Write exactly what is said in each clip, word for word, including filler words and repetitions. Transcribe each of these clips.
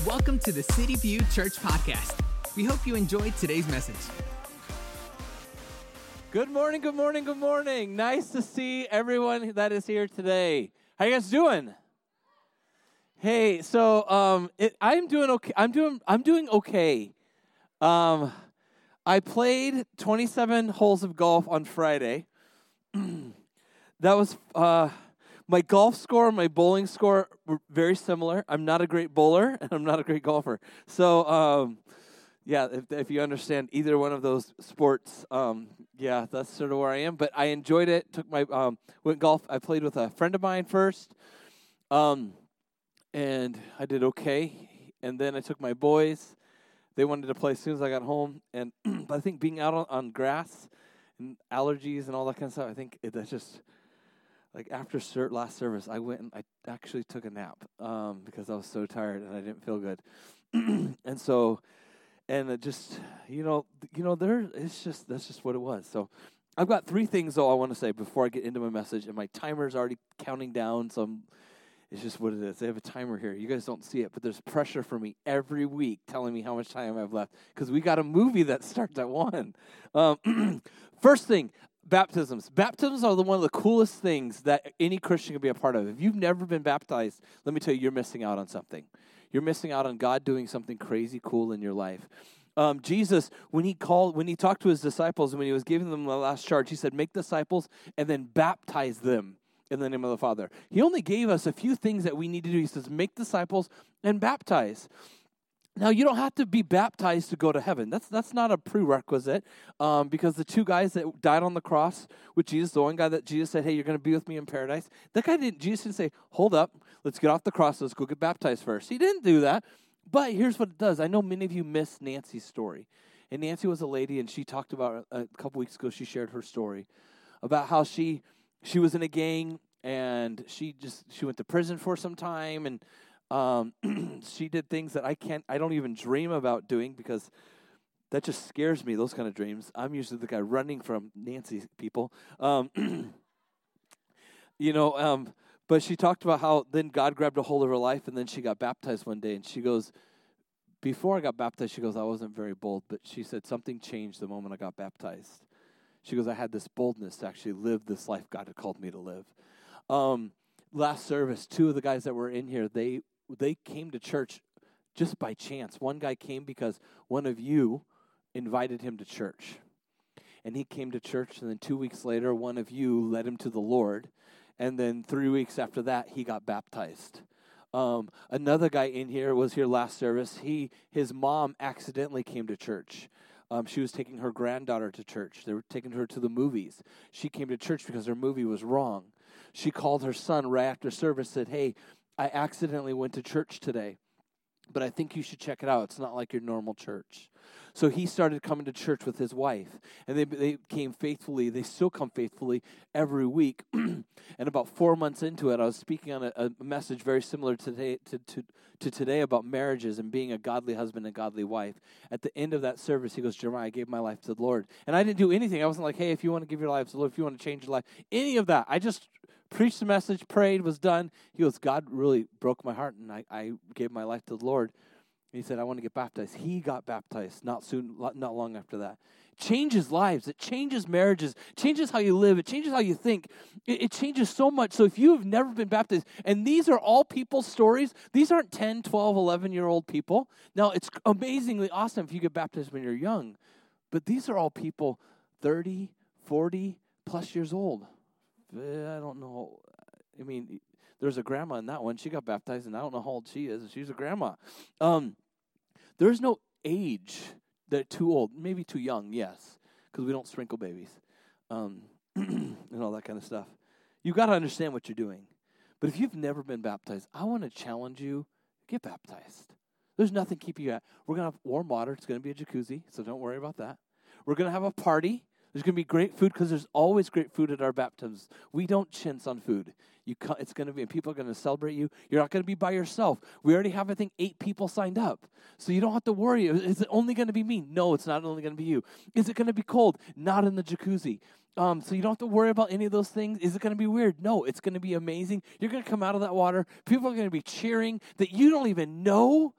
Welcome to the City View Church Podcast. We hope you enjoyed today's message. Good morning, good morning, good morning. Nice to see everyone that is here today. How you guys doing? Hey, so um, it, I'm doing okay. I'm doing. I'm doing okay. Um, I played twenty-seven holes of golf on Friday. That was uh, my golf score and my bowling score were very similar. I'm not a great bowler and I'm not a great golfer. So, um, yeah, if, if you understand either one of those sports, um, yeah, that's sort of where I am. But I enjoyed it. Took my um, went golf. I played with a friend of mine first, um, and I did okay. And then I took my boys. They wanted to play as soon as I got home. And but I think being out on, on grass and allergies and all that kind of stuff, I think it, that's just. Like after cert, last service, I went and I actually took a nap um, because I was so tired and I didn't feel good. And so, and it just, you know, you know, there, it's just, that's just what it was. So I've got three things, though, I want to say before I get into my message. And my timer's already counting down, so I'm, it's just what it is. They have a timer here. You guys don't see it, but there's pressure for me every week telling me how much time I have left because we got a movie that starts at one. Um, first thing. Baptisms. Baptisms are the one of the coolest things that any Christian can be a part of. If you've never been baptized, let me tell you, you're missing out on something. You're missing out on God doing something crazy cool in your life. Um, Jesus, when he called, when he talked to his disciples and when he was giving them the last charge, he said, make disciples and then baptize them in the name of the Father. He only gave us a few things that we need to do. He says, make disciples and baptize. Now, you don't have to be baptized to go to heaven. That's that's not a prerequisite um, because the two guys that died on the cross with Jesus, the one guy that Jesus said, hey, you're going to be with me in paradise, that guy didn't, Jesus didn't say, hold up, let's get off the cross, let's go get baptized first. He didn't do that, but here's what it does. I know many of you missed Nancy's story, and Nancy was a lady, and she talked about, a couple weeks ago, she shared her story about how she she was in a gang, and she just, she went to prison for some time, and Um, she did things that I can't, I don't even dream about doing because that just scares me, those kind of dreams. I'm usually the guy running from Nancy people. Um, you know, um, but she talked about how then God grabbed a hold of her life and then she got baptized one day. And she goes, before I got baptized, she goes, I wasn't very bold, but she said something changed the moment I got baptized. She goes, I had this boldness to actually live this life God had called me to live. Um, last service, two of the guys that were in here, they They came to church just by chance. One guy came because one of you invited him to church. And he came to church, and then two weeks later, one of you led him to the Lord. And then three weeks after that, he got baptized. Um, another guy in here was here last service. He, his mom accidentally came to church. Um, she was taking her granddaughter to church. They were taking her to the movies. She came to church because her movie was wrong. She called her son right after service, said, hey, I accidentally went to church today, but I think you should check it out. It's not like your normal church. So he started coming to church with his wife, and they they came faithfully. They still come faithfully every week. And about four months into it, I was speaking on a, a message very similar today to, to, to today about marriages and being a godly husband and godly wife. At the end of that service, he goes, Jeremiah, I gave my life to the Lord. And I didn't do anything. I wasn't like, hey, if you want to give your life to the Lord, if you want to change your life, any of that. I just preached the message, prayed, was done. He goes, God really broke my heart, and I, I gave my life to the Lord. And he said, I want to get baptized. He got baptized not soon, not long after that. It changes lives. It changes marriages. It changes how you live. It changes how you think. It, it changes so much. So if you have never been baptized, and these are all people's stories, these aren't ten, twelve, eleven-year-old people. Now, it's amazingly awesome if you get baptized when you're young, but these are all people thirty, forty plus years old. I don't know. I mean, there's a grandma in that one. She got baptized, and I don't know how old she is. She's a grandma. Um, there's no age that too old, maybe too young, yes, because we don't sprinkle babies um, and all that kind of stuff. You've got to understand what you're doing. But if you've never been baptized, I want to challenge you, get baptized. There's nothing keeping you at. We're going to have warm water. It's going to be a jacuzzi, so don't worry about that. We're going to have a party. There's going to be great food because there's always great food at our baptisms. We don't chintz on food. You, it's going to be, and people are going to celebrate you. You're not going to be by yourself. We already have, I think, eight people signed up. So you don't have to worry. Is it only going to be me? No, it's not only going to be you. Is it going to be cold? Not in the jacuzzi. Um, so you don't have to worry about any of those things. Is it going to be weird? No, it's going to be amazing. You're going to come out of that water. People are going to be cheering that you don't even know.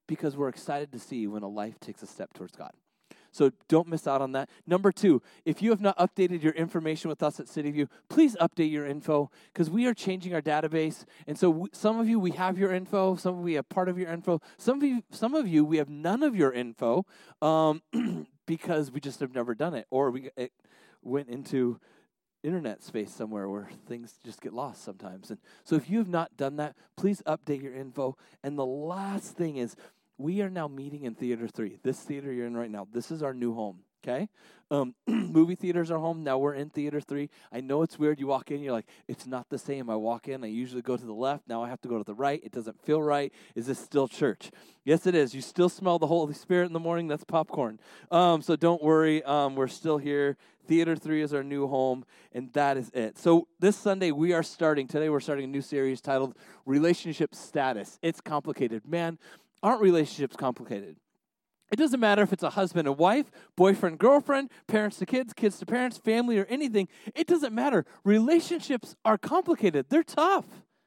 because we're excited to see when a life takes a step towards God. So don't miss out on that. Number two, if you have not updated your information with us at City View, please update your info because we are changing our database. And so w- some of you, we have your info. Some of you, we have part of your info. Some of you, some of you, we have none of your info um, because we just have never done it, or we it went into internet space somewhere where things just get lost sometimes. And so if you have not done that, please update your info. And the last thing is, we are now meeting in Theater three. This theater you're in right now, this is our new home, okay? Um, movie theaters are home. Now we're in Theater three. I know it's weird. You walk in, you're like, it's not the same. I walk in, I usually go to the left. Now I have to go to the right. It doesn't feel right. Is this still church? Yes, it is. You still smell the Holy Spirit in the morning. That's popcorn. Um, so don't worry. Um, we're still here. Theater three is our new home, and that is it. So this Sunday, we are starting, today we're starting a new series titled Relationship Status. It's complicated. Man, aren't relationships complicated? It doesn't matter if it's a husband and wife, boyfriend, girlfriend, parents to kids, kids to parents, family, or anything. It doesn't matter. Relationships are complicated. They're tough.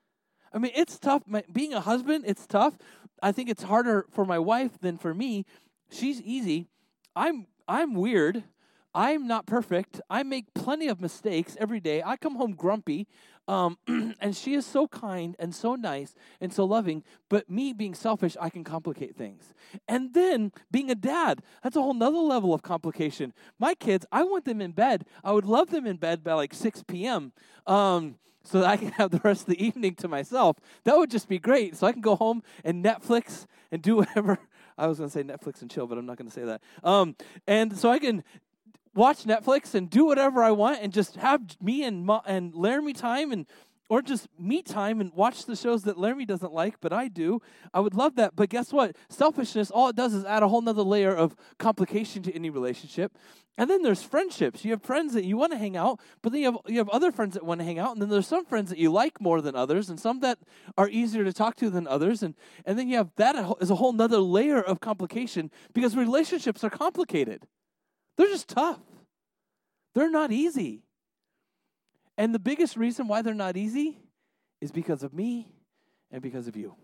I mean, it's tough. My, being a husband, it's tough. I think it's harder for my wife than for me. She's easy. I'm I'm weird. I'm not perfect. I make plenty of mistakes every day. I come home grumpy. Um, and she is so kind and so nice and so loving, but me being selfish, I can complicate things. And then being a dad, that's a whole nother level of complication. My kids, I want them in bed. I would love them in bed by like six p.m. Um, so that I can have the rest of the evening to myself. That would just be great. So I can go home and Netflix and do whatever. I was going to say Netflix and chill, but I'm not going to say that. Um, and so I can watch Netflix and do whatever I want and just have me and Ma- and Laramie time and or just me time and watch the shows that Laramie doesn't like, but I do. I would love that. But guess what? Selfishness, all it does is add a whole nother layer of complication to any relationship. And then there's friendships. You have friends that you want to hang out, but then you have you have other friends that want to hang out, and then there's some friends that you like more than others, and some that are easier to talk to than others. And, and then you have that as a whole nother layer of complication because relationships are complicated. They're just tough. They're not easy. And the biggest reason why they're not easy is because of me and because of you.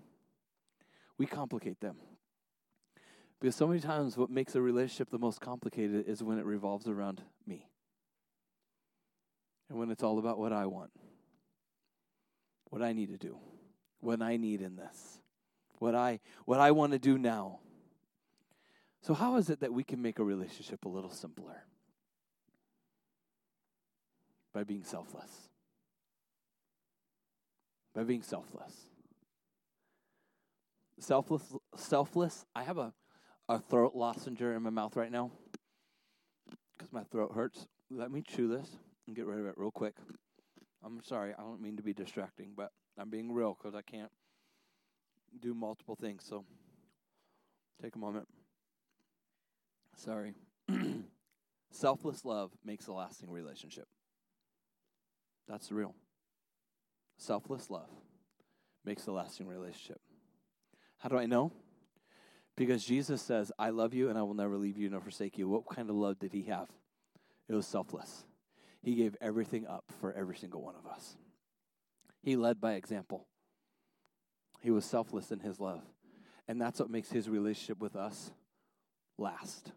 We complicate them. Because so many times what makes a relationship the most complicated is when it revolves around me. And when it's all about what I want. What I need to do. What I need in this. What I what I want to do now. So how is it that we can make a relationship a little simpler? By being selfless. By being selfless. Selfless, selfless. I have a, a throat lozenge in my mouth right now because my throat hurts. Let me chew this and get rid of it real quick. I'm sorry. I don't mean to be distracting, but I'm being real because I can't do multiple things. So take a moment. Sorry. Selfless love makes a lasting relationship. That's real. Selfless love makes a lasting relationship. How do I know? Because Jesus says, I love you and I will never leave you nor forsake you. What kind of love did he have? It was selfless. He gave everything up for every single one of us. He led by example. He was selfless in his love. And that's what makes his relationship with us last.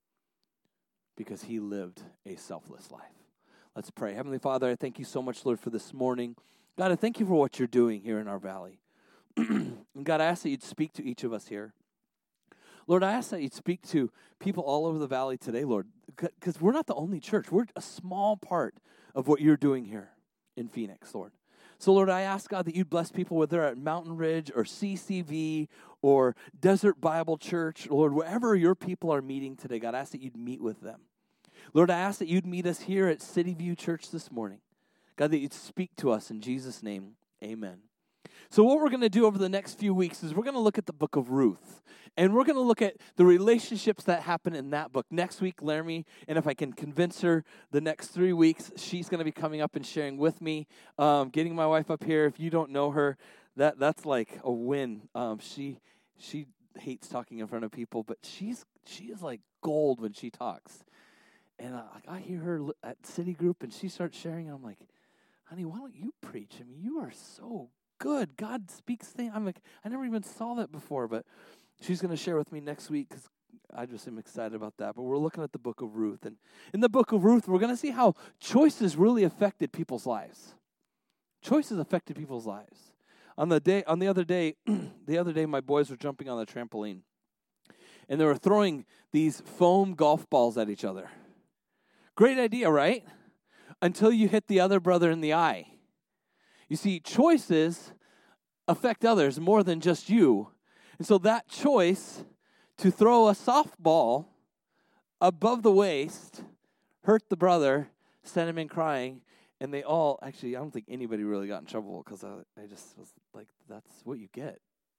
Because he lived a selfless life. Let's pray. Heavenly Father, I thank you so much, Lord, for this morning. God, I thank you for what you're doing here in our valley. And God, I ask that you'd speak to each of us here. Lord, I ask that you'd speak to people all over the valley today, Lord, because we're not the only church. We're a small part of what you're doing here in Phoenix, Lord. So, Lord, I ask, God, that you'd bless people, whether they're at Mountain Ridge or C C V or Desert Bible Church. Lord, wherever your people are meeting today, God, I ask that you'd meet with them. Lord, I ask that you'd meet us here at City View Church this morning. God, that you'd speak to us in Jesus' name. Amen. So what we're going to do over the next few weeks is we're going to look at the book of Ruth. And we're going to look at the relationships that happen in that book. Next week, Laramie, and if I can convince her the next three weeks, she's going to be coming up and sharing with me, um, getting my wife up here. If you don't know her, that that's like a win. Um, she she hates talking in front of people, but she's she is like gold when she talks. And I, I hear her at City Group, and she starts sharing, and I'm like, honey, why don't you preach? I mean, you are so good. God speaks things. I'm like, I never even saw that before, but She's going to share with me next week because I just am excited about that. But we're looking at the book of Ruth. And in the book of Ruth, we're going to see how choices really affected people's lives. Choices affected people's lives. On the day, on the other day, the other day, my boys were jumping on the trampoline. And they were throwing these foam golf balls at each other. Great idea, right? Until you hit the other brother in the eye. You see, choices affect others more than just you. And so that choice to throw a softball above the waist hurt the brother, sent him in crying, and they all, actually, I don't think anybody really got in trouble because I, I just was like, that's what you get.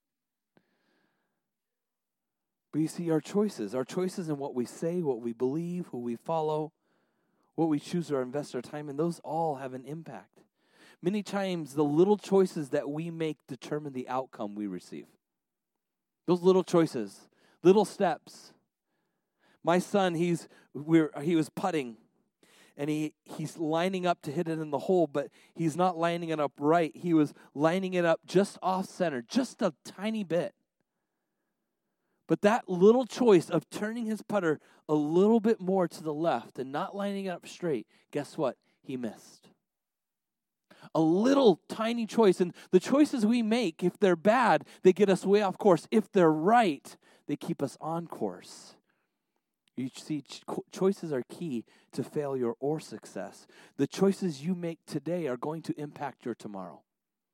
But you see, our choices, our choices in what we say, what we believe, who we follow, what we choose to invest our time in, those all have an impact. Many times, the little choices that we make determine the outcome we receive. Those little choices, little steps. My son, he's we're he was putting, and he, he's lining up to hit it in the hole, but he's not lining it up right. He was lining it up just off center, just a tiny bit. But that little choice of turning his putter a little bit more to the left and not lining it up straight, guess what? He missed. A little tiny choice. And the choices we make, if they're bad, they get us way off course. If they're right, they keep us on course. You see, cho- choices are key to failure or success. The choices you make today are going to impact your tomorrow.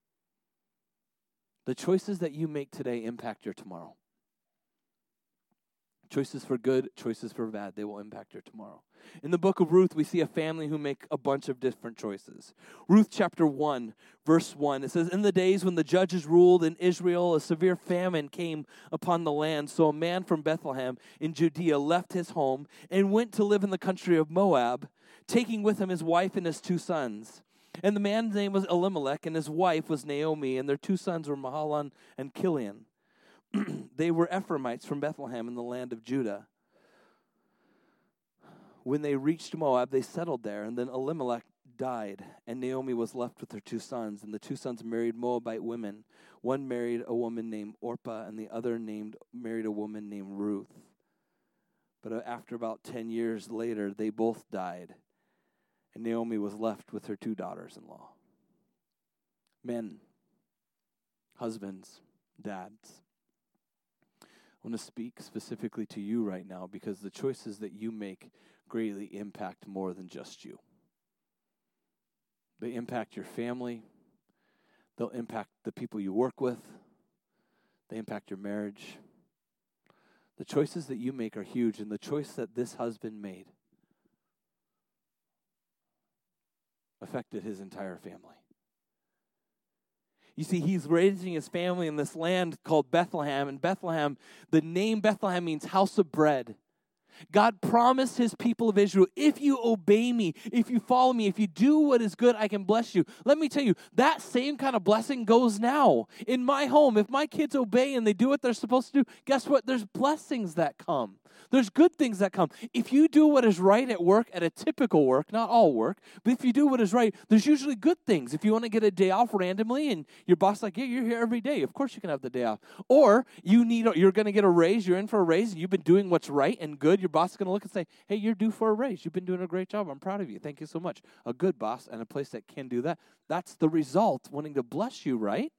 The choices that you make today impact your tomorrow. Choices for good, choices for bad, they will impact your tomorrow. In the book of Ruth, we see a family who make a bunch of different choices. Ruth chapter one, verse one, it says, "In the days when the judges ruled in Israel, a severe famine came upon the land. So a man from Bethlehem in Judea left his home and went to live in the country of Moab, taking with him his wife and his two sons. And the man's name was Elimelech, and his wife was Naomi, and their two sons were Mahlon and Chilion. They were Ephraimites from Bethlehem in the land of Judah. When they reached Moab, they settled there, and then Elimelech died, and Naomi was left with her two sons, and the two sons married Moabite women. One married a woman named Orpah, and the other named married a woman named Ruth. But after about ten years later, they both died, and Naomi was left with her two daughters-in-law." Men, husbands, dads, I want to speak specifically to you right now because the choices that you make greatly impact more than just you. They impact your family. They'll impact the people you work with. They impact your marriage. The choices that you make are huge, and the choice that this husband made affected his entire family. You see, he's raising his family in this land called Bethlehem. And Bethlehem, the name Bethlehem means house of bread. God promised his people of Israel, if you obey me, if you follow me, if you do what is good, I can bless you. Let me tell you, that same kind of blessing goes now. In my home, if my kids obey and they do what they're supposed to do, guess what? There's blessings that come. There's good things that come. If you do what is right at work, at a typical work, not all work, but if you do what is right, there's usually good things. If you want to get a day off randomly and your boss is like, yeah, you're here every day, of course you can have the day off. Or you need, you're going to get a raise, you're in for a raise, and you've been doing what's right and good, your boss is going to look and say, hey, you're due for a raise. You've been doing a great job. I'm proud of you. Thank you so much. A good boss and a place that can do that. That's the result, wanting to bless you, right?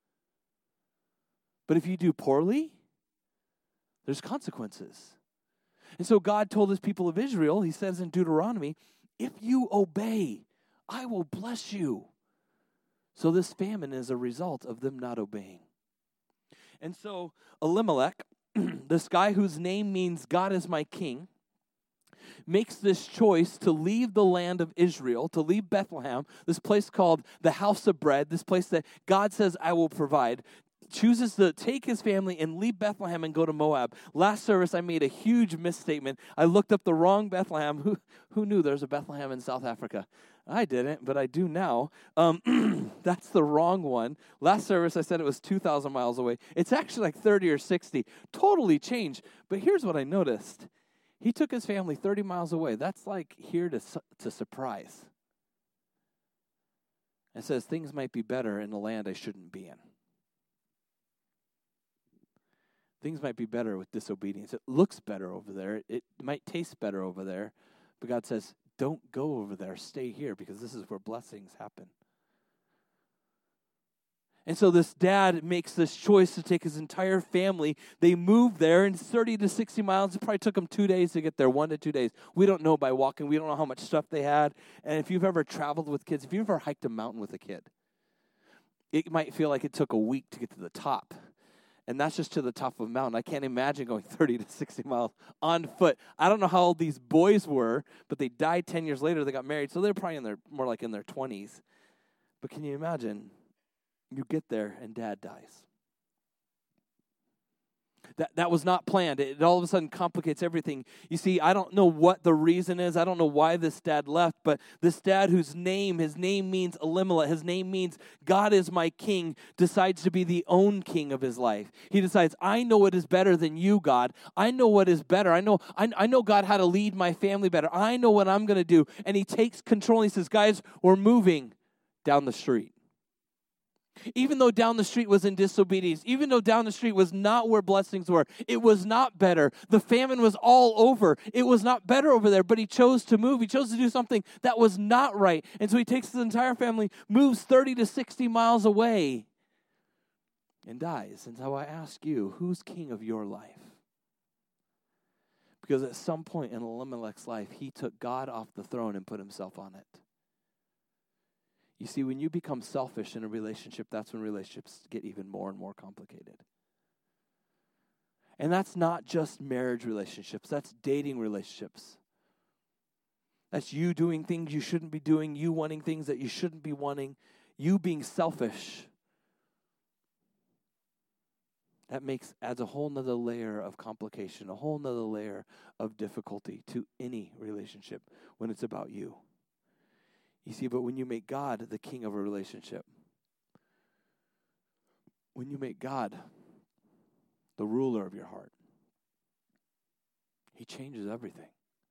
But if you do poorly, there's consequences. And so God told his people of Israel, he says in Deuteronomy, if you obey, I will bless you. So this famine is a result of them not obeying. And so Elimelech, this guy whose name means God is my king, makes this choice to leave the land of Israel, to leave Bethlehem, this place called the house of bread, this place that God says I will provide, chooses to take his family and leave Bethlehem and go to Moab. Last service, I made a huge misstatement. I looked up the wrong Bethlehem. Who who knew there's a Bethlehem in South Africa? I didn't, but I do now. Um, that's the wrong one. Last service, I said it was two thousand miles away. It's actually like thirty or sixty. Totally changed. But here's what I noticed. He took his family thirty miles away. That's like here to, to surprise. It says things might be better in a land I shouldn't be in. Things might be better with disobedience. It looks better over there. It, it might taste better over there. But God says, don't go over there. Stay here because this is where blessings happen. And so this dad makes this choice to take his entire family. They move there, and thirty to sixty miles. It probably took them two days to get there, one to two days. We don't know by walking. We don't know how much stuff they had. And if you've ever traveled with kids, if you've ever hiked a mountain with a kid, it might feel like it took a week to get to the top. And that's just to the top of a mountain. I can't imagine going thirty to sixty miles on foot. I don't know how old these boys were, but they died ten years later. They got married, so they're probably in their more like in their twenties. But can you imagine? You get there and dad dies. That that was not planned. It, it all of a sudden complicates everything. You see, I don't know what the reason is. I don't know why this dad left, but this dad whose name, his name means Elimelech, his name means God is my king, decides to be the own king of his life. He decides, I know what is better than you, God. I know what is better. I know, I, I know, God, how to lead my family better. I know what I'm going to do. And he takes control. He says, guys, we're moving down the street. Even though down the street was in disobedience, even though down the street was not where blessings were, it was not better. The famine was all over. It was not better over there, but he chose to move. He chose to do something that was not right. And so he takes his entire family, moves thirty to sixty miles away, and dies. And so I ask you, who's king of your life? Because at some point in Elimelech's life, he took God off the throne and put himself on it. You see, when you become selfish in a relationship, that's when relationships get even more and more complicated. And that's not just marriage relationships. That's dating relationships. That's you doing things you shouldn't be doing, you wanting things that you shouldn't be wanting, you being selfish. That makes adds a whole nother layer of complication, a whole nother layer of difficulty to any relationship when it's about you. You see, but when you make God the king of a relationship, when you make God the ruler of your heart, he changes everything.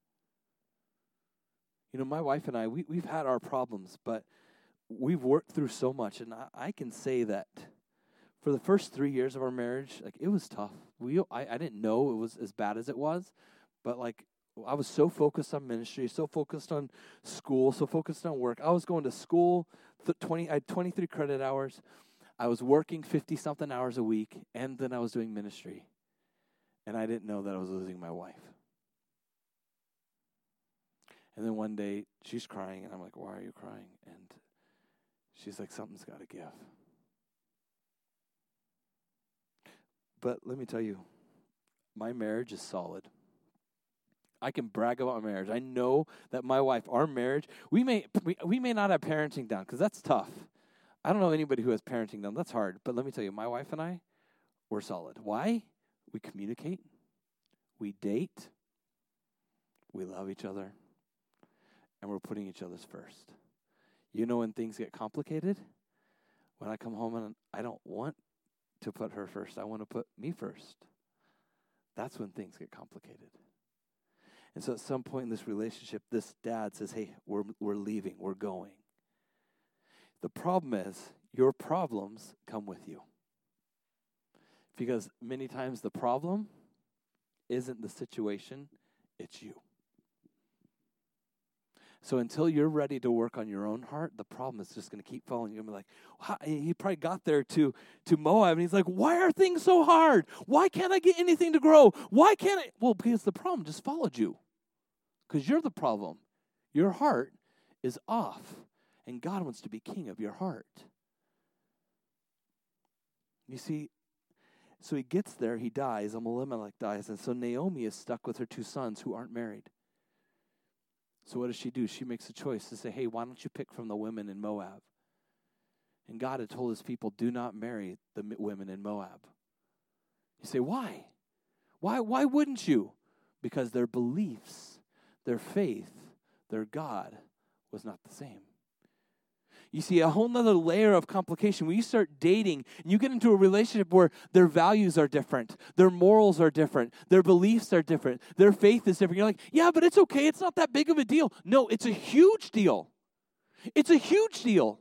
You know, my wife and I, we, we've had our problems, but we've worked through so much, and I, I can say that for the first three years of our marriage, like, it was tough. We, I, I didn't know it was as bad as it was, but, like, I was so focused on ministry, so focused on school, so focused on work. I was going to school, th- twenty, I had twenty-three credit hours. I was working fifty-something hours a week, and then I was doing ministry. And I didn't know that I was losing my wife. And then one day, she's crying, and I'm like, why are you crying? And she's like, something's got to give. But let me tell you, my marriage is solid. I can brag about my marriage. I know that my wife, our marriage, we may we, we may not have parenting down because that's tough. I don't know anybody who has parenting down. That's hard. But let me tell you, my wife and I, we're solid. Why? We communicate. We date. We love each other. And we're putting each other's first. You know when things get complicated? When I come home and I don't want to put her first. I want to put me first. That's when things get complicated. And so at some point in this relationship, this dad says, hey, we're we're leaving, we're going. The problem is, your problems come with you. Because many times the problem isn't the situation, it's you. So until you're ready to work on your own heart, the problem is just going to keep following you. And be like, wow. He probably got there to, to Moab, and he's like, why are things so hard? Why can't I get anything to grow? Why can't I? Well, because the problem just followed you. Because you're the problem. Your heart is off, and God wants to be king of your heart. You see, so he gets there, he dies, Elimelech dies, and so Naomi is stuck with her two sons who aren't married. So what does she do? She makes a choice to say, hey, why don't you pick from the women in Moab? And God had told his people, do not marry the women in Moab. You say, why? Why, why wouldn't you? Because their beliefs, their faith, their God was not the same. You see, a whole nother layer of complication. When you start dating and you get into a relationship where their values are different, their morals are different, their beliefs are different, their faith is different. You're like, yeah, but it's okay. It's not that big of a deal. No, it's a huge deal. It's a huge deal.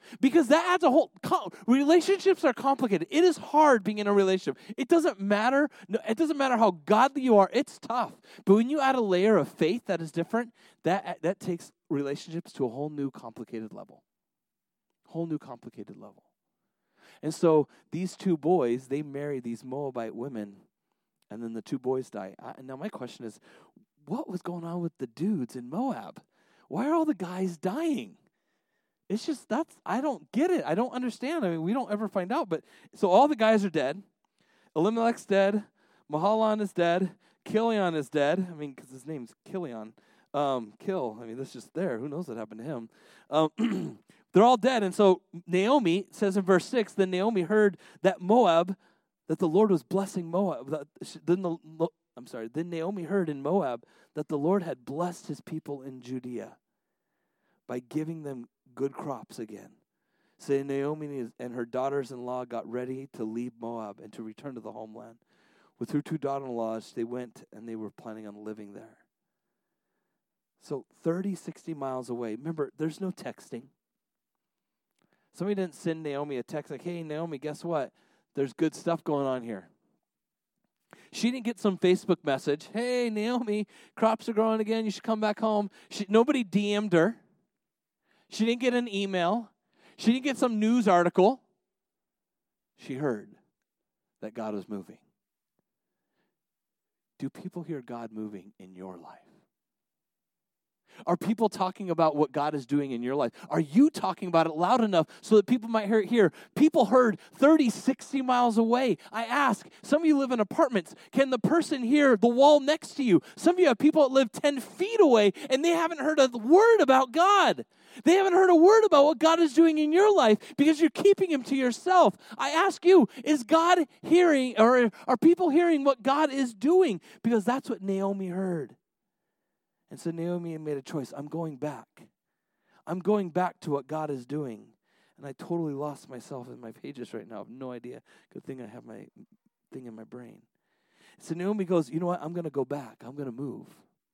Because that adds a whole, com- relationships are complicated. It is hard being in a relationship. It doesn't matter. No, it doesn't matter how godly you are. It's tough. But when you add a layer of faith that is different, that that takes relationships to a whole new complicated level. Whole new complicated level. And so these two boys, they marry these Moabite women, and then the two boys die. I, now my question is, what was going on with the dudes in Moab? Why are all the guys dying? It's just, that's, I don't get it. I don't understand. I mean, we don't ever find out. But so all the guys are dead. Elimelech's dead. Mahalan is dead. Kilion is dead. I mean, because his name's Kilion. Um, kill. I mean, that's just there. Who knows what happened to him? Um, they're all dead. And so Naomi says in verse six, then Naomi heard that Moab, that the Lord was blessing Moab. That, then the, I'm sorry. Then Naomi heard in Moab that the Lord had blessed his people in Judea by giving them good crops again. So Naomi and her daughters-in-law got ready to leave Moab and to return to the homeland. With her two daughters-in-laws, they went and they were planning on living there. So thirty, sixty miles away. Remember, there's no texting. Somebody didn't send Naomi a text like, hey, Naomi, guess what? There's good stuff going on here. She didn't get some Facebook message. Hey, Naomi, crops are growing again. You should come back home. She, nobody D M'd her. She didn't get an email. She didn't get some news article. She heard that God was moving. Do people hear God moving in your life? Are people talking about what God is doing in your life? Are you talking about it loud enough so that people might hear it here? People heard thirty, sixty miles away. I ask, some of you live in apartments. Can the person hear the wall next to you? Some of you have people that live ten feet away and they haven't heard a word about God. They haven't heard a word about what God is doing in your life because you're keeping him to yourself. I ask you, is God hearing, or are people hearing what God is doing? Because that's what Naomi heard. And so Naomi made a choice. I'm going back. I'm going back to what God is doing. And I totally lost myself in my pages right now. I have no idea. Good thing I have my thing in my brain. So Naomi goes, you know what? I'm going to go back. I'm going to move.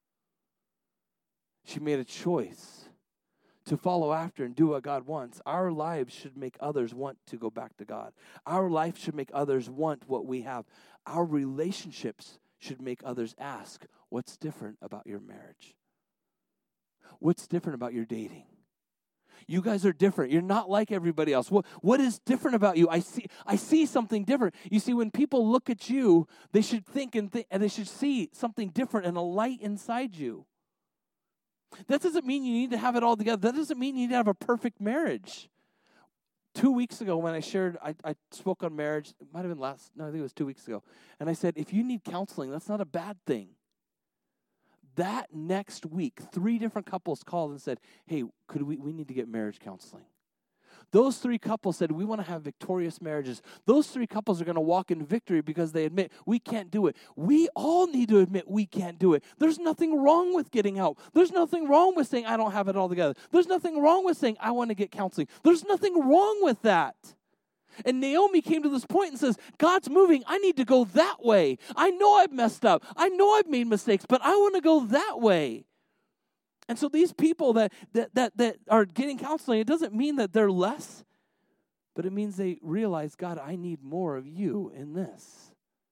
She made a choice to follow after and do what God wants. Our lives should make others want to go back to God. Our life should make others want what we have. Our relationships should make others ask, what's different about your marriage? What's different about your dating? You guys are different. You're not like everybody else. What, what is different about you? I see I see something different. You see, when people look at you, they should think and, th- and they should see something different and a light inside you. That doesn't mean you need to have it all together. That doesn't mean you need to have a perfect marriage. Two weeks ago when I shared, I, I spoke on marriage. It might have been last, no, I think it was two weeks ago. And I said, if you need counseling, that's not a bad thing. That next week, three different couples called and said, hey, could we, we need to get marriage counseling. Those three couples said, we want to have victorious marriages. Those three couples are going to walk in victory because they admit we can't do it. We all need to admit we can't do it. There's nothing wrong with getting help. There's nothing wrong with saying I don't have it all together. There's nothing wrong with saying I want to get counseling. There's nothing wrong with that. And Naomi came to this point and says, God's moving. I need to go that way. I know I've messed up. I know I've made mistakes, but I want to go that way. And so these people that, that that that are getting counseling, it doesn't mean that they're less, but it means they realize, God, I need more of you in this.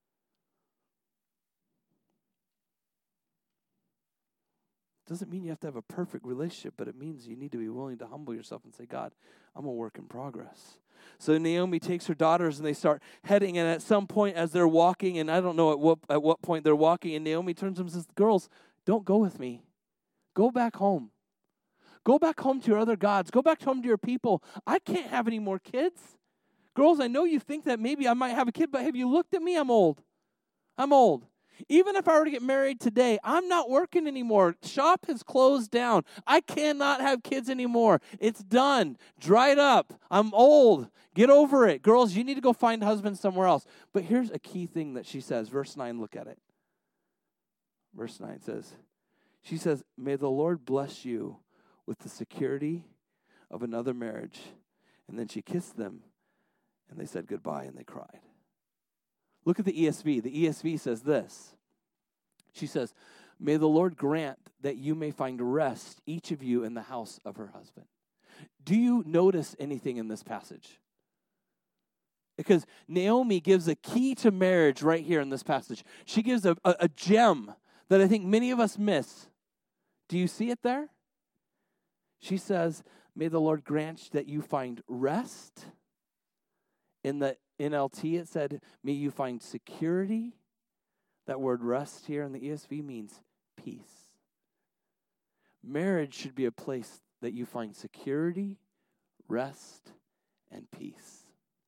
It doesn't mean you have to have a perfect relationship, but it means you need to be willing to humble yourself and say, God, I'm a work in progress. So Naomi takes her daughters and they start heading, and at some point as they're walking, and I don't know at what at what point they're walking, and Naomi turns to them and says, girls, don't go with me. Go back home. Go back home to your other gods. Go back home to your people. I can't have any more kids. Girls, I know you think that maybe I might have a kid, but have you looked at me? I'm old. I'm old. Even if I were to get married today, I'm not working anymore. Shop has closed down. I cannot have kids anymore. It's done. Dried up. I'm old. Get over it. Girls, you need to go find husbands somewhere else. But here's a key thing that she says. Verse nine, look at it. Verse nine says, she says, may the Lord bless you with the security of another marriage. And then she kissed them, and they said goodbye, and they cried. Look at the E S V. The E S V says this. She says, may the Lord grant that you may find rest, each of you, in the house of her husband. Do you notice anything in this passage? Because Naomi gives a key to marriage right here in this passage. She gives a, a, a gem that I think many of us miss. Do you see it there? She says, may the Lord grant that you find rest. In the N L T it said, may you find security. That word rest here in the E S V means peace. Marriage should be a place that you find security, rest, and peace.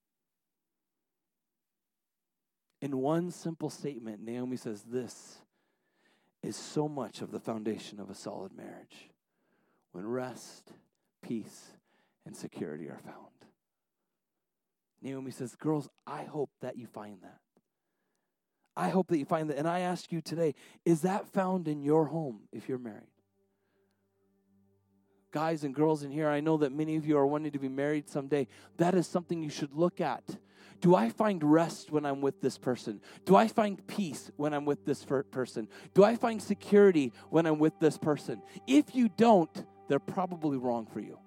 In one simple statement, Naomi says this is so much of the foundation of a solid marriage. When rest, peace, and security are found. Naomi says, girls, I hope that you find that. I hope that you find that. And I ask you today, is that found in your home if you're married? Guys and girls in here, I know that many of you are wanting to be married someday. That is something you should look at. Do I find rest when I'm with this person? Do I find peace when I'm with this person? Do I find security when I'm with this person? If you don't, they're probably wrong for you.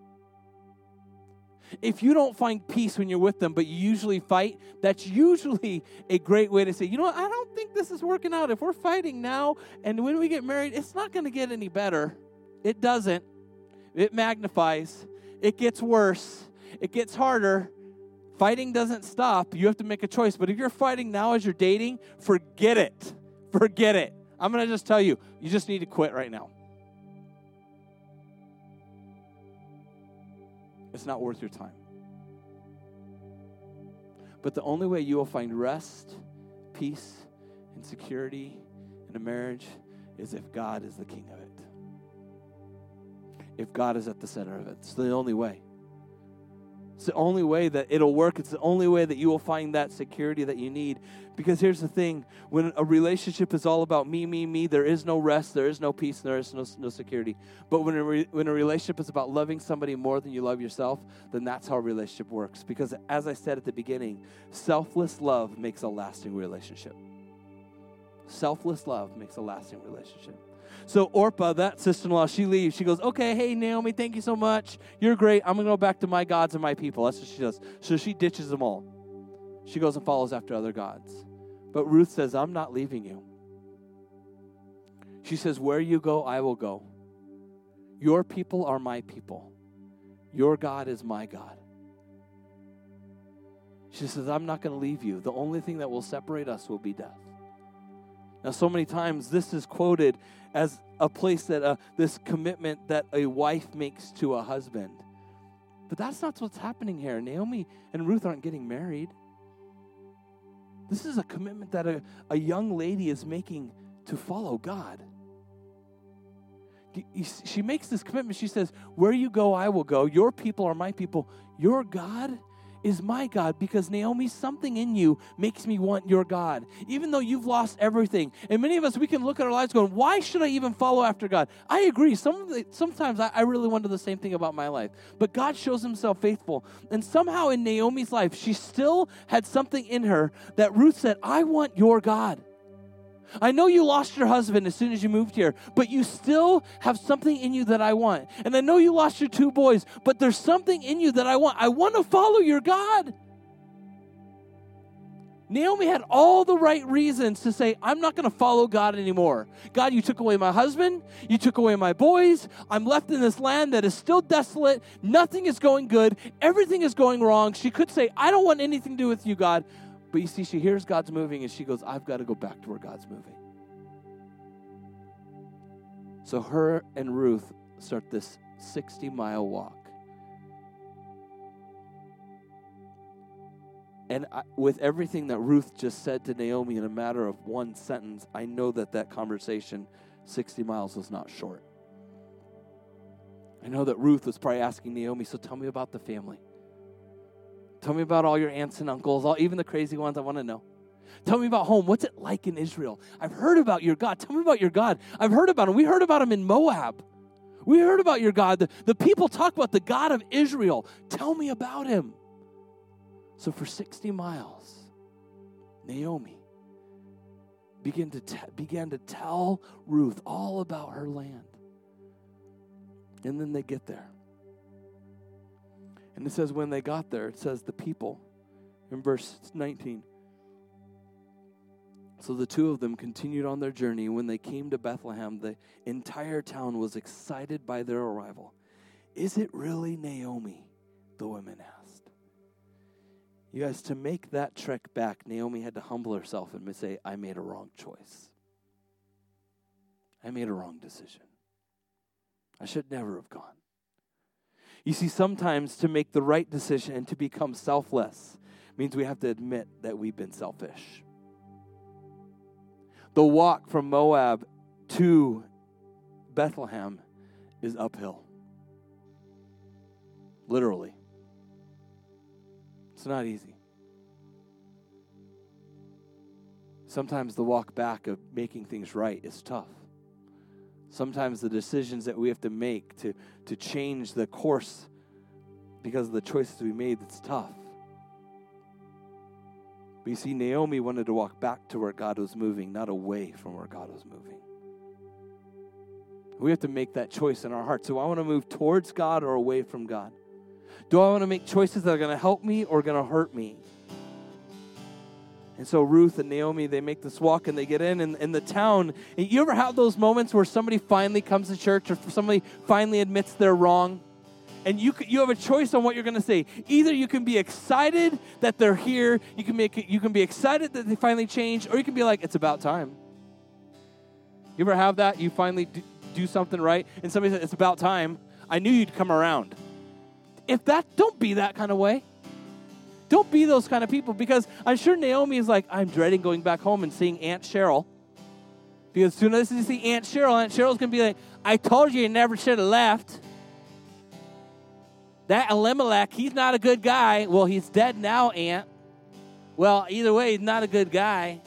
If you don't find peace when you're with them, but you usually fight, that's usually a great way to say, you know what, I don't think this is working out. If we're fighting now and when we get married, it's not going to get any better. It doesn't. It magnifies. It gets worse. It gets harder. Fighting doesn't stop. You have to make a choice. But if you're fighting now as you're dating, forget it. Forget it. I'm going to just tell you, you just need to quit right now. It's not worth your time. But the only way you will find rest, peace, and security in a marriage is if God is the king of it. If God is at the center of it. It's the only way. It's the only way that it'll work. It's the only way that you will find that security that you need. Because here's the thing. When a relationship is all about me, me, me, there is no rest, there is no peace, there is no, no security. But when a, re, when a relationship is about loving somebody more than you love yourself, then that's how a relationship works. Because as I said at the beginning, selfless love makes a lasting relationship. Selfless love makes a lasting relationship. So Orpah, that sister-in-law, she leaves. She goes, okay, hey, Naomi, thank you so much. You're great. I'm going to go back to my gods and my people. That's what she does. So she ditches them all. She goes and follows after other gods. But Ruth says, I'm not leaving you. She says, where you go, I will go. Your people are my people. Your God is my God. She says, I'm not going to leave you. The only thing that will separate us will be death. Now, so many times this is quoted as a place that uh, this commitment that a wife makes to a husband. But that's not what's happening here. Naomi and Ruth aren't getting married. This is a commitment that a, a young lady is making to follow God. She makes this commitment. She says, where you go, I will go. Your people are my people. Your God is my God, because Naomi, something in you makes me want your God, even though you've lost everything. And many of us, we can look at our lives going, why should I even follow after God? I agree. Some of the, sometimes I, I really wonder the same thing about my life. But God shows himself faithful. And somehow in Naomi's life, she still had something in her that Ruth said, I want your God. I know you lost your husband as soon as you moved here, but you still have something in you that I want. And I know you lost your two boys, but there's something in you that I want. I want to follow your God. Naomi had all the right reasons to say, I'm not going to follow God anymore. God, you took away my husband. You took away my boys. I'm left in this land that is still desolate. Nothing is going good. Everything is going wrong. She could say, I don't want anything to do with you, God. But you see, she hears God's moving, and she goes, I've got to go back to where God's moving. So her and Ruth start this sixty-mile walk. And I, with everything that Ruth just said to Naomi in a matter of one sentence, I know that that conversation, sixty miles, was not short. I know that Ruth was probably asking Naomi, so tell me about the family. Tell me about all your aunts and uncles, all, even the crazy ones. I want to know. Tell me about home. What's it like in Israel? I've heard about your God. Tell me about your God. I've heard about him. We heard about him in Moab. We heard about your God. The, the people talk about the God of Israel. Tell me about him. So for sixty miles, Naomi began to, t- began to tell Ruth all about her land. And then they get there. And it says when they got there, it says the people, in verse nineteen. So the two of them continued on their journey. When they came to Bethlehem, the entire town was excited by their arrival. Is it really Naomi? The women asked. You guys, to make that trek back, Naomi had to humble herself and say, I made a wrong choice. I made a wrong decision. I should never have gone. You see, sometimes to make the right decision and to become selfless means we have to admit that we've been selfish. The walk from Moab to Bethlehem is uphill. Literally. It's not easy. Sometimes the walk back of making things right is tough. Sometimes the decisions that we have to make to, to change the course because of the choices we made, it's tough. But you see, Naomi wanted to walk back to where God was moving, not away from where God was moving. We have to make that choice in our heart. So I want to move towards God or away from God. Do I want to make choices that are going to help me or going to hurt me? And so Ruth and Naomi, they make this walk and they get in. And in the town, you ever have those moments where somebody finally comes to church or somebody finally admits they're wrong? And you you have a choice on what you're going to say. Either you can be excited that they're here, you can make you can be excited that they finally changed, or you can be like, it's about time. You ever have that? You finally do, do something right, and somebody says, it's about time. I knew you'd come around. If that, don't be that kind of way. Don't be those kind of people, because I'm sure Naomi is like, I'm dreading going back home and seeing Aunt Cheryl. Because as soon as you see Aunt Cheryl, Aunt Cheryl's going to be like, I told you you never should have left. That Elimelech, he's not a good guy. Well, he's dead now, Aunt. Well, either way, he's not a good guy.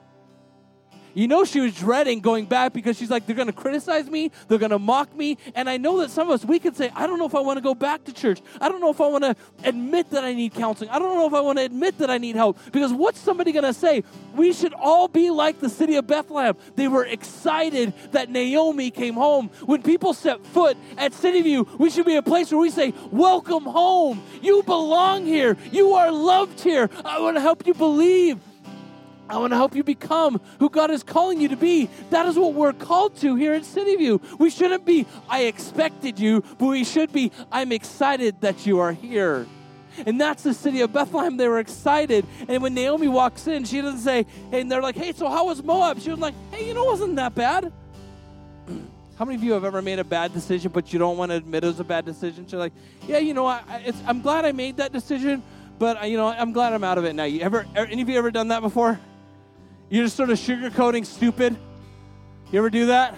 You know she was dreading going back because she's like, they're going to criticize me. They're going to mock me. And I know that some of us, we could say, I don't know if I want to go back to church. I don't know if I want to admit that I need counseling. I don't know if I want to admit that I need help. Because what's somebody going to say? We should all be like the city of Bethlehem. They were excited that Naomi came home. When people set foot at City View, we should be a place where we say, welcome home. You belong here. You are loved here. I want to help you believe. I want to help you become who God is calling you to be. That is what we're called to here at City View. We shouldn't be, I expected you, but we should be, I'm excited that you are here. And that's the city of Bethlehem. They were excited. And when Naomi walks in, she doesn't say, hey, and they're like, hey, so how was Moab? She was like, hey, you know, it wasn't that bad. How many of you have ever made a bad decision, but you don't want to admit it was a bad decision? You're like, yeah, you know, I, it's, I'm glad I made that decision, but, you know, I'm glad I'm out of it now. You ever, any of you ever done that before? You're just sort of sugarcoating stupid. You ever do that?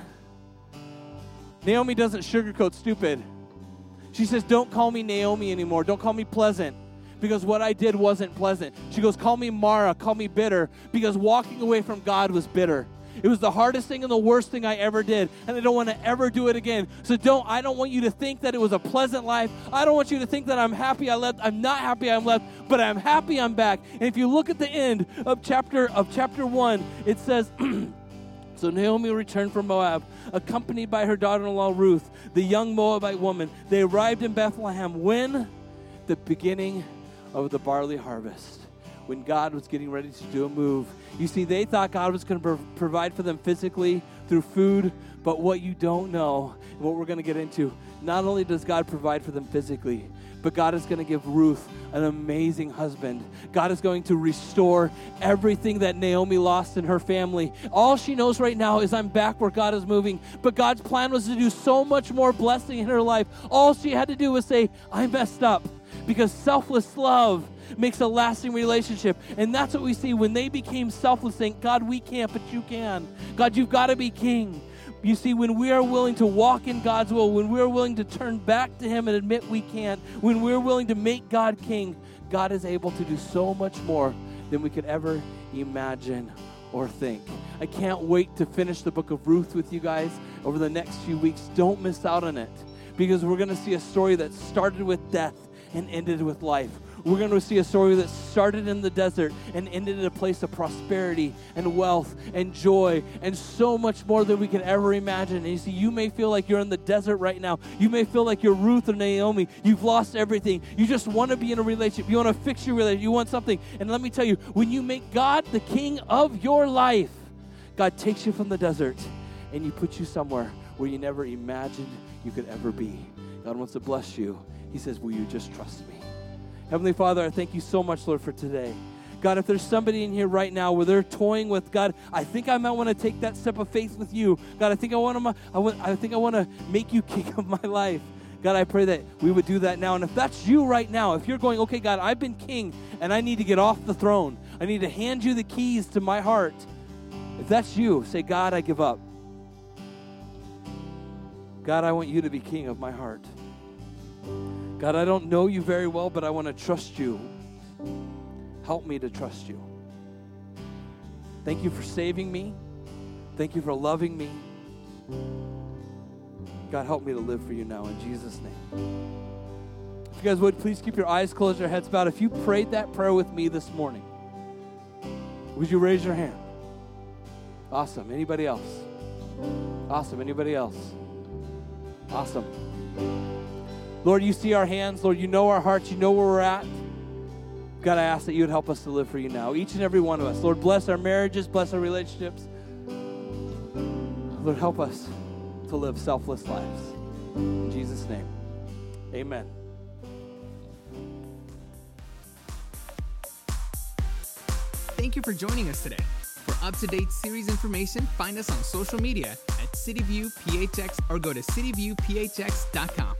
Naomi doesn't sugarcoat stupid. She says, don't call me Naomi anymore. Don't call me pleasant, because what I did wasn't pleasant. She goes, call me Mara, call me bitter, because walking away from God was bitter. It was the hardest thing and the worst thing I ever did, and I don't want to ever do it again. So don't, I don't want you to think that it was a pleasant life. I don't want you to think that I'm happy I left. I'm not happy I'm left, but I'm happy I'm back. And if you look at the end of chapter of chapter one, it says, so Naomi returned from Moab, accompanied by her daughter-in-law Ruth, the young Moabite woman. They arrived in Bethlehem when? The beginning of the barley harvest. When God was getting ready to do a move. You see, they thought God was going to pro- provide for them physically through food, but what you don't know, and what we're going to get into, not only does God provide for them physically, but God is going to give Ruth an amazing husband. God is going to restore everything that Naomi lost in her family. All she knows right now is I'm back where God is moving, but God's plan was to do so much more blessing in her life. All she had to do was say, I messed up, because selfless love makes a lasting relationship. And that's what we see when they became selfless, saying, God, we can't, but you can. God, you've got to be king. You see, when we are willing to walk in God's will, when we are willing to turn back to him and admit we can't, when we're willing to make God king, God is able to do so much more than we could ever imagine or think. I can't wait to finish the book of Ruth with you guys over the next few weeks. Don't miss out on it, because we're going to see a story that started with death and ended with life. we're going to see a story that started in the desert and ended in a place of prosperity and wealth and joy and so much more than we can ever imagine. And you see, you may feel like you're in the desert right now. You may feel like you're Ruth or Naomi. You've lost everything. You just want to be in a relationship. You want to fix your relationship. You want something. And let me tell you, when you make God the king of your life, God takes you from the desert and He puts you somewhere where you never imagined you could ever be. God wants to bless you. He says, will you just trust me? Heavenly Father, I thank you so much, Lord, for today. God, if there's somebody in here right now where they're toying with, God, I think I might want to take that step of faith with you. God, I think I want to, I, want, I think I want to make you king of my life. God, I pray that we would do that now. And if that's you right now, if you're going, okay, God, I've been king and I need to get off the throne. I need to hand you the keys to my heart. If that's you, say, God, I give up. God, I want you to be king of my heart. God, I don't know you very well, but I want to trust you. Help me to trust you. Thank you for saving me. Thank you for loving me. God, help me to live for you now in Jesus' name. If you guys would, please keep your eyes closed, your heads bowed. If you prayed that prayer with me this morning, would you raise your hand? Awesome. Anybody else? Awesome. Anybody else? Awesome. Lord, you see our hands. Lord, you know our hearts. You know where we're at. God, I ask that you would help us to live for you now, each and every one of us. Lord, bless our marriages, bless our relationships. Lord, help us to live selfless lives. In Jesus' name, amen. Thank you for joining us today. For up-to-date series information, find us on social media at City View P H X or go to city view p h x dot com.